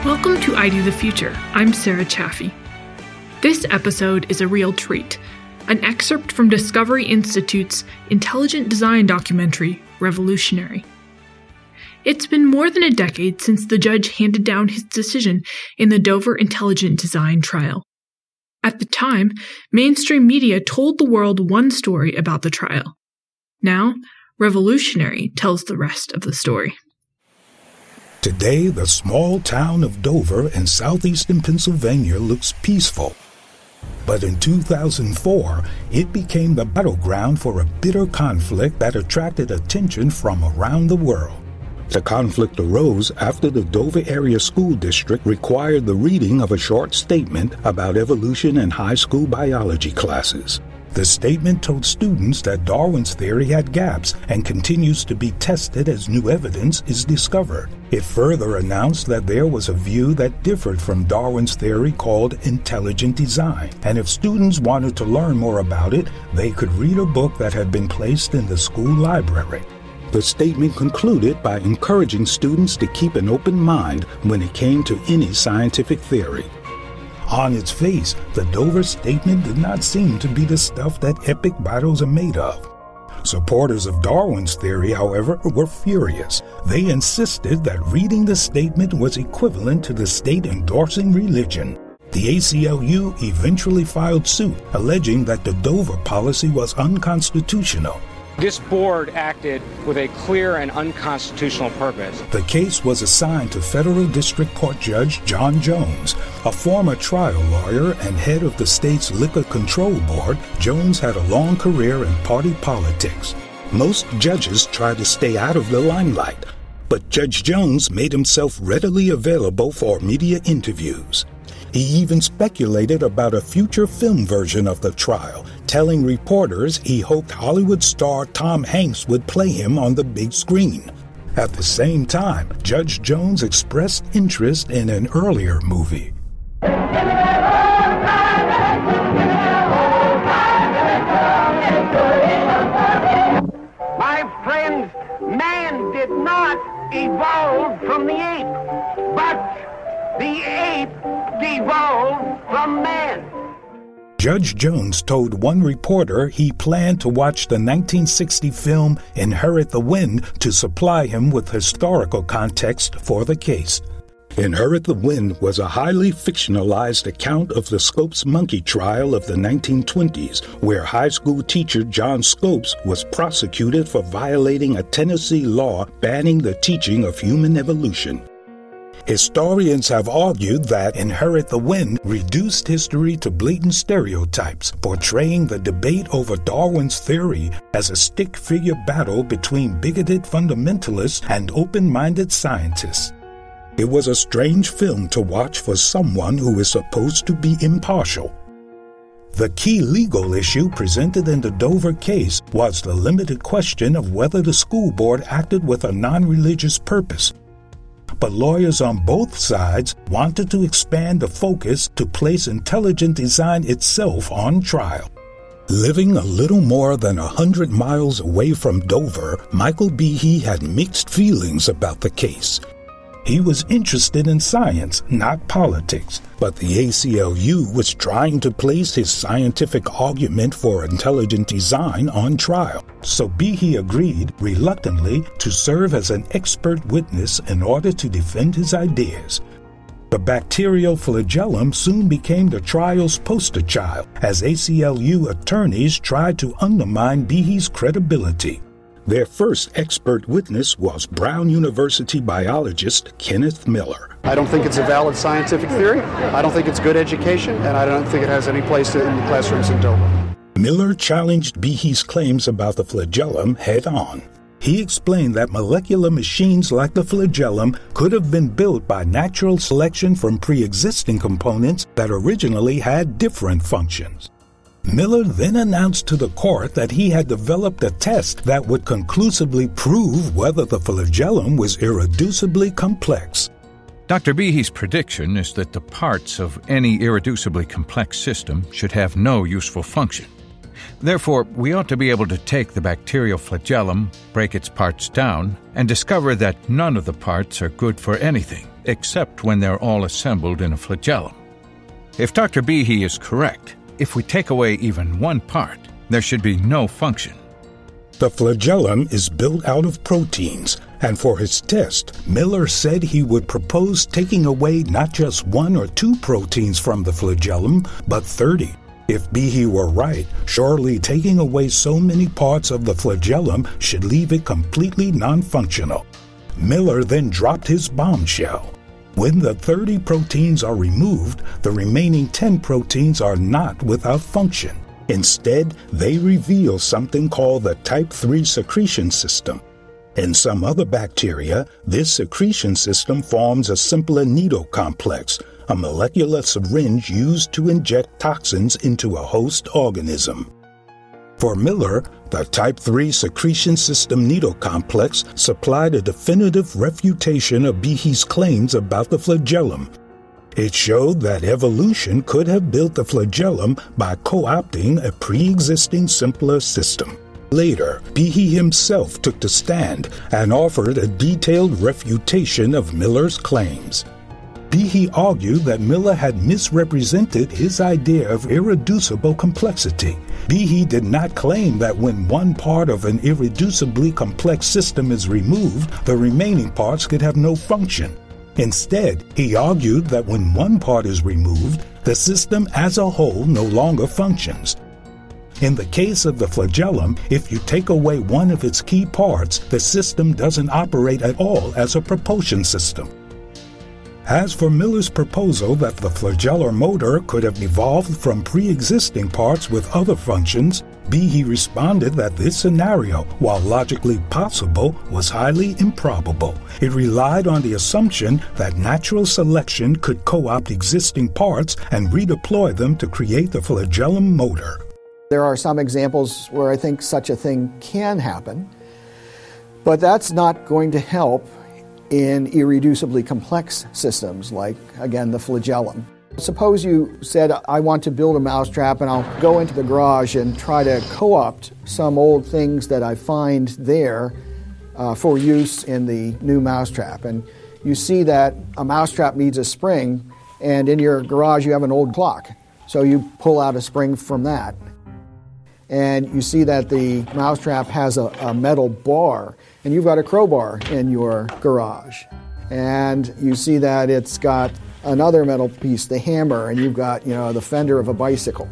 Welcome to ID the Future. I'm Sarah Chaffee. This episode is a real treat, an excerpt from Discovery Institute's intelligent design documentary, Revolutionary. It's been more than a decade since the judge handed down his decision in the Dover intelligent design trial. At the time, mainstream media told the world one story about the trial. Now, Revolutionary tells the rest of the story. Today, the small town of Dover in southeastern Pennsylvania looks peaceful. But in 2004, it became the battleground for a bitter conflict that attracted attention from around the world. The conflict arose after the Dover Area School District required the reading of a short statement about evolution in high school biology classes. The statement told students that Darwin's theory had gaps and continues to be tested as new evidence is discovered. It further announced that there was a view that differed from Darwin's theory called intelligent design, and if students wanted to learn more about it, they could read a book that had been placed in the school library. The statement concluded by encouraging students to keep an open mind when it came to any scientific theory. On its face, the Dover statement did not seem to be the stuff that epic battles are made of. Supporters of Darwin's theory, however, were furious. They insisted that reading the statement was equivalent to the state endorsing religion. The ACLU eventually filed suit, alleging that the Dover policy was unconstitutional. This board acted with a clear and unconstitutional purpose. The case was assigned to Federal District Court Judge John Jones. A former trial lawyer and head of the state's Liquor Control Board, Jones had a long career in party politics. Most judges try to stay out of the limelight, but Judge Jones made himself readily available for media interviews. He even speculated about a future film version of the trial, telling reporters he hoped Hollywood star Tom Hanks would play him on the big screen. At the same time, Judge Jones expressed interest in an earlier movie. My friends, man did not evolve from the ape, but the ape evolved from man. Judge Jones told one reporter he planned to watch the 1960 film Inherit the Wind to supply him with historical context for the case. Inherit the Wind was a highly fictionalized account of the Scopes monkey trial of the 1920s, where high school teacher John Scopes was prosecuted for violating a Tennessee law banning the teaching of human evolution. Historians have argued that Inherit the Wind reduced history to blatant stereotypes, portraying the debate over Darwin's theory as a stick-figure battle between bigoted fundamentalists and open-minded scientists. It was a strange film to watch for someone who is supposed to be impartial. The key legal issue presented in the Dover case was the limited question of whether the school board acted with a non-religious purpose. But lawyers on both sides wanted to expand the focus to place intelligent design itself on trial. Living a little more than 100 miles away from Dover, Michael Behe had mixed feelings about the case. He was interested in science, not politics, but the ACLU was trying to place his scientific argument for intelligent design on trial. So Behe agreed, reluctantly, to serve as an expert witness in order to defend his ideas. The bacterial flagellum soon became the trial's poster child, as ACLU attorneys tried to undermine Behe's credibility. Their first expert witness was Brown University biologist Kenneth Miller. I don't think it's a valid scientific theory. I don't think it's good education, and I don't think it has any place in the classrooms in Dover. Miller challenged Behe's claims about the flagellum head-on. He explained that molecular machines like the flagellum could have been built by natural selection from pre-existing components that originally had different functions. Miller then announced to the court that he had developed a test that would conclusively prove whether the flagellum was irreducibly complex. Dr. Behe's prediction is that the parts of any irreducibly complex system should have no useful function. Therefore, we ought to be able to take the bacterial flagellum, break its parts down, and discover that none of the parts are good for anything, except when they're all assembled in a flagellum. If Dr. Behe is correct, if we take away even one part, there should be no function. The flagellum is built out of proteins, and for his test, Miller said he would propose taking away not just 1 or 2 proteins from the flagellum, but 30. If Behe were right, surely taking away so many parts of the flagellum should leave it completely non-functional. Miller then dropped his bombshell. When the 30 proteins are removed, the remaining 10 proteins are not without function. Instead, they reveal something called the type 3 secretion system. In some other bacteria, this secretion system forms a simpler needle complex, a molecular syringe used to inject toxins into a host organism. For Miller, the type 3 secretion system needle complex supplied a definitive refutation of Behe's claims about the flagellum. It showed that evolution could have built the flagellum by co-opting a pre-existing simpler system. Later, Behe himself took the stand and offered a detailed refutation of Miller's claims. Behe argued that Miller had misrepresented his idea of irreducible complexity. Behe did not claim that when one part of an irreducibly complex system is removed, the remaining parts could have no function. Instead, he argued that when one part is removed, the system as a whole no longer functions. In the case of the flagellum, if you take away one of its key parts, the system doesn't operate at all as a propulsion system. As for Miller's proposal that the flagellar motor could have evolved from pre-existing parts with other functions, Behe responded that this scenario, while logically possible, was highly improbable. It relied on the assumption that natural selection could co-opt existing parts and redeploy them to create the flagellum motor. There are some examples where I think such a thing can happen, but that's not going to help in irreducibly complex systems like, again, the flagellum. Suppose you said, I want to build a mousetrap and I'll go into the garage and try to co-opt some old things that I find there for use in the new mousetrap. And you see that a mousetrap needs a spring, and in your garage you have an old clock. So you pull out a spring from that. And you see that the mousetrap has a metal bar, and you've got a crowbar in your garage. And you see that it's got another metal piece, the hammer, and you've got, the fender of a bicycle.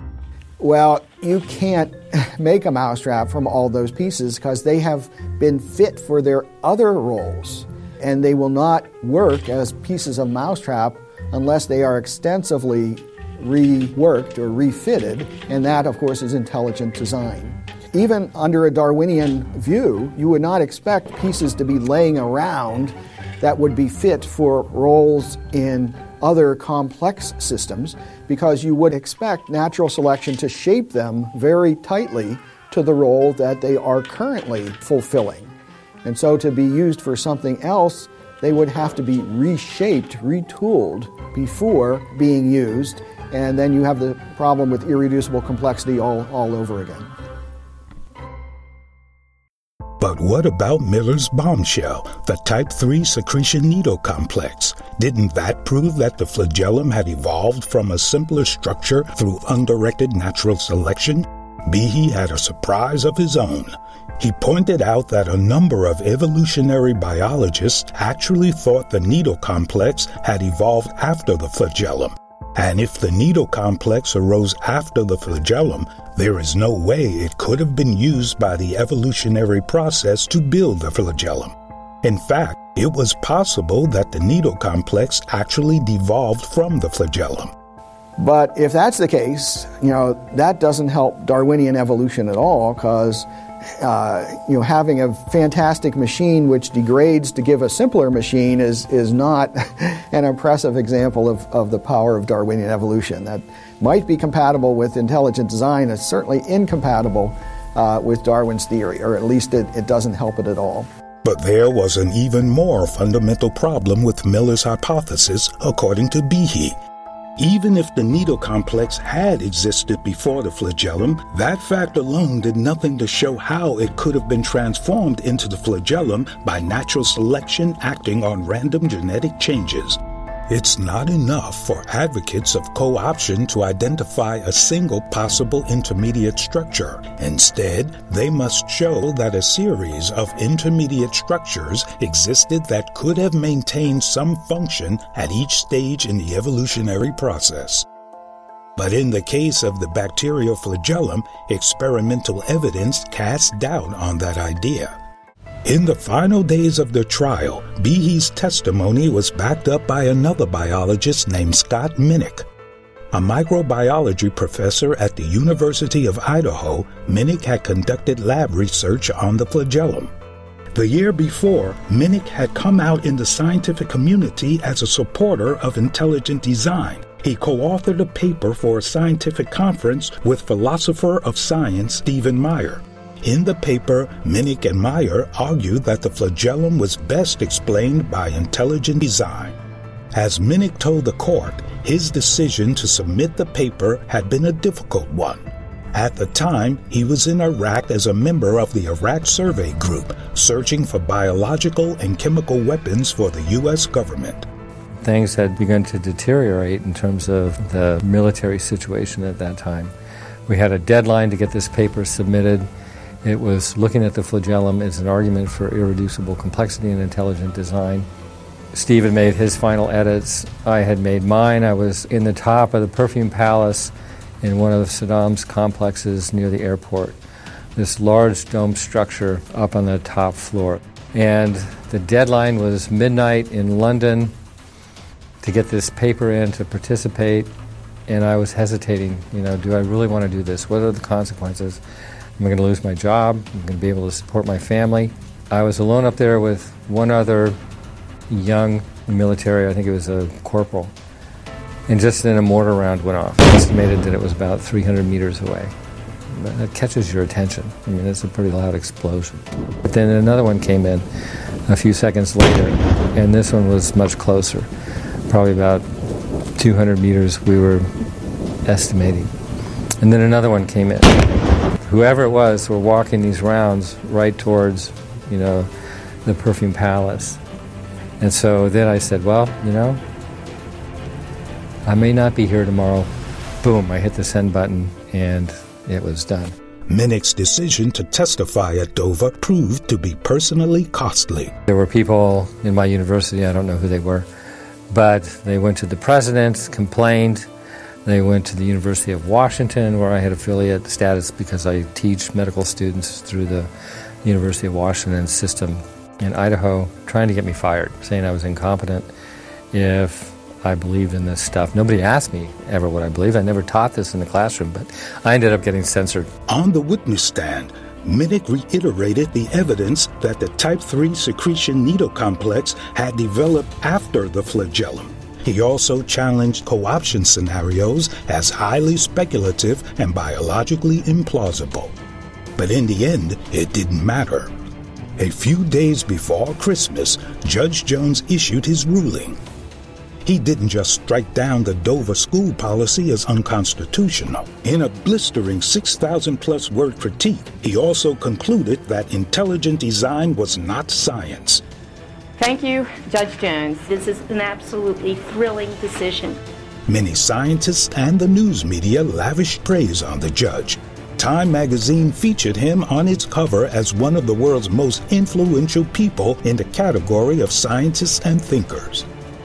Well, you can't make a mousetrap from all those pieces because they have been fit for their other roles, and they will not work as pieces of mousetrap unless they are extensively reworked or refitted, and that, of course, is intelligent design. Even under a Darwinian view, you would not expect pieces to be laying around that would be fit for roles in other complex systems, because you would expect natural selection to shape them very tightly to the role that they are currently fulfilling. And so to be used for something else, they would have to be reshaped, retooled before being used, and then you have the problem with irreducible complexity all over again. But what about Miller's bombshell, the type 3 secretion needle complex? Didn't that prove that the flagellum had evolved from a simpler structure through undirected natural selection? Behe had a surprise of his own. He pointed out that a number of evolutionary biologists actually thought the needle complex had evolved after the flagellum. And if the needle complex arose after the flagellum, there is no way it could have been used by the evolutionary process to build the flagellum. In fact, it was possible that the needle complex actually devolved from the flagellum. But if that's the case, that doesn't help Darwinian evolution at all, because having a fantastic machine which degrades to give a simpler machine is not an impressive example of the power of Darwinian evolution. That might be compatible with intelligent design. It's certainly incompatible with Darwin's theory, or at least it doesn't help it at all. But there was an even more fundamental problem with Miller's hypothesis, according to Behe. Even if the needle complex had existed before the flagellum, that fact alone did nothing to show how it could have been transformed into the flagellum by natural selection acting on random genetic changes. It's not enough for advocates of co-option to identify a single possible intermediate structure. Instead, they must show that a series of intermediate structures existed that could have maintained some function at each stage in the evolutionary process. But in the case of the bacterial flagellum, experimental evidence casts doubt on that idea. In the final days of the trial, Behe's testimony was backed up by another biologist named Scott Minnick. A microbiology professor at the University of Idaho, Minnick had conducted lab research on the flagellum. The year before, Minnick had come out in the scientific community as a supporter of intelligent design. He co-authored a paper for a scientific conference with philosopher of science Stephen Meyer. In the paper, Minnick and Meyer argued that the flagellum was best explained by intelligent design. As Minnick told the court, his decision to submit the paper had been a difficult one. At the time, he was in Iraq as a member of the Iraq Survey Group, searching for biological and chemical weapons for the U.S. government. Things had begun to deteriorate in terms of the military situation at that time. We had a deadline to get this paper submitted. It was looking at the flagellum as an argument for irreducible complexity and intelligent design. Steve had made his final edits. I had made mine. I was in the top of the Perfume Palace in one of Saddam's complexes near the airport, this large dome structure up on the top floor. And the deadline was midnight in London to get this paper in to participate. And I was hesitating, do I really want to do this? What are the consequences? Am I going to lose my job? Am I going to be able to support my family? I was alone up there with one other young military, I think it was a corporal. And just then a mortar round went off. I estimated that it was about 300 meters away. That catches your attention. It's a pretty loud explosion. But then another one came in a few seconds later, and this one was much closer. Probably about 200 meters we were estimating. And then another one came in. Whoever it was were walking these rounds right towards, the Perfume Palace. And so then I said, I may not be here tomorrow. Boom, I hit the send button, and it was done. Minnick's decision to testify at Dover proved to be personally costly. There were people in my university, I don't know who they were, but they went to the president, complained. They went to the University of Washington, where I had affiliate status because I teach medical students through the University of Washington system in Idaho, trying to get me fired, saying I was incompetent if I believed in this stuff. Nobody asked me ever what I believed. I never taught this in the classroom, but I ended up getting censored. On the witness stand, Minnick reiterated the evidence that the type 3 secretion needle complex had developed after the flagellum. He also challenged co-option scenarios as highly speculative and biologically implausible. But in the end, it didn't matter. A few days before Christmas, Judge Jones issued his ruling. He didn't just strike down the Dover school policy as unconstitutional. In a blistering 6,000-plus word critique, he also concluded that intelligent design was not science. Thank you, Judge Jones. This is an absolutely thrilling decision. Many scientists and the news media lavished praise on the judge. Time magazine featured him on its cover as one of the world's most influential people in the category of scientists and thinkers.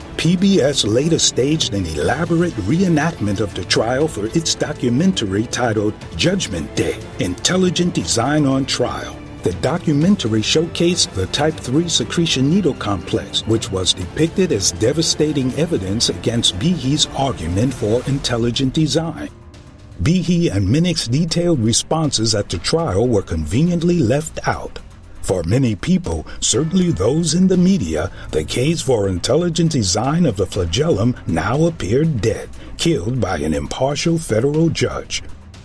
PBS later staged an elaborate reenactment of the trial for its documentary titled Judgment Day: Intelligent Design on Trial. The documentary showcased the type 3 secretion needle complex, which was depicted as devastating evidence against Behe's argument for intelligent design. Behe and Minnick's detailed responses at the trial were conveniently left out. For many people, certainly those in the media, the case for intelligent design of the flagellum now appeared dead, killed by an impartial federal judge.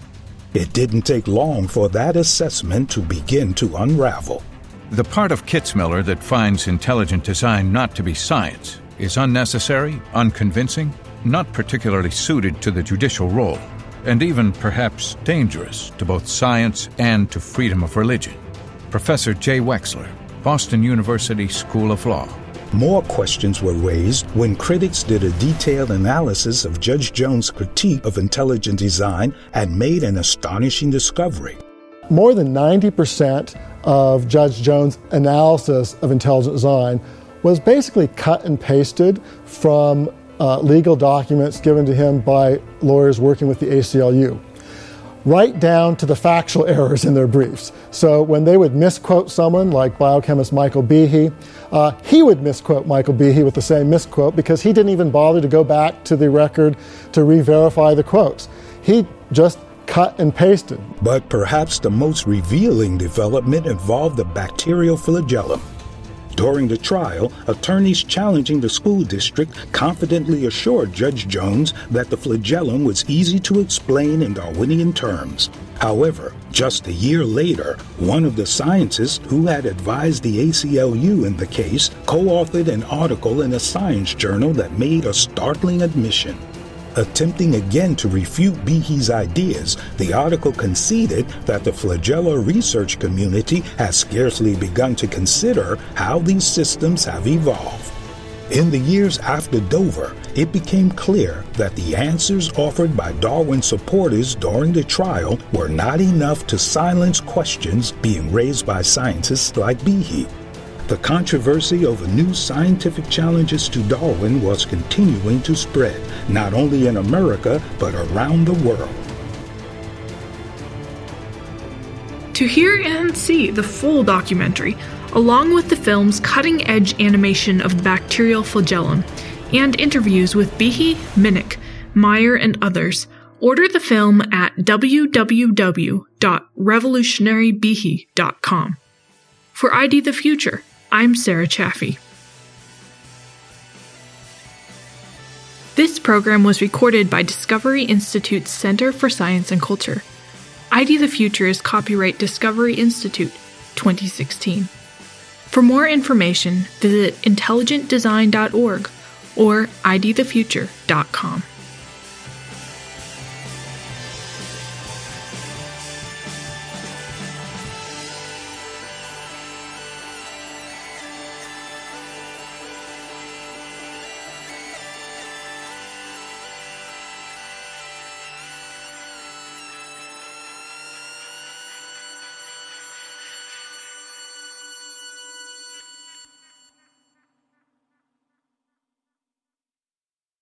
It didn't take long for that assessment to begin to unravel. The part of Kitzmiller that finds intelligent design not to be science is unnecessary, unconvincing, not particularly suited to the judicial role, and even perhaps dangerous to both science and to freedom of religion. Professor Jay Wexler, Boston University School of Law. More questions were raised when critics did a detailed analysis of Judge Jones' critique of intelligent design and made an astonishing discovery. More than 90% of Judge Jones' analysis of intelligent design was basically cut and pasted from legal documents given to him by lawyers working with the ACLU, right down to the factual errors in their briefs. So when they would misquote someone like biochemist Michael Behe, he would misquote Michael Behe with the same misquote because he didn't even bother to go back to the record to re-verify the quotes. He just cut and pasted. But perhaps the most revealing development involved the bacterial flagellum. During the trial, attorneys challenging the school district confidently assured Judge Jones that the flagellum was easy to explain in Darwinian terms. However, just a year later, one of the scientists who had advised the ACLU in the case co-authored an article in a science journal that made a startling admission. Attempting again to refute Behe's ideas, the article conceded that the flagellar research community has scarcely begun to consider how these systems have evolved. In the years after Dover, it became clear that the answers offered by Darwin supporters during the trial were not enough to silence questions being raised by scientists like Behe. The controversy over new scientific challenges to Darwin was continuing to spread, not only in America, but around the world. To hear and see the full documentary, along with the film's cutting-edge animation of the bacterial flagellum, and interviews with Behe, Minnick, Meyer, and others, order the film at www.revolutionarybehe.com. For ID the Future, I'm Sarah Chaffee. This program was recorded by Discovery Institute's Center for Science and Culture. ID the Future is copyright Discovery Institute, 2016. For more information, visit intelligentdesign.org or idthefuture.com.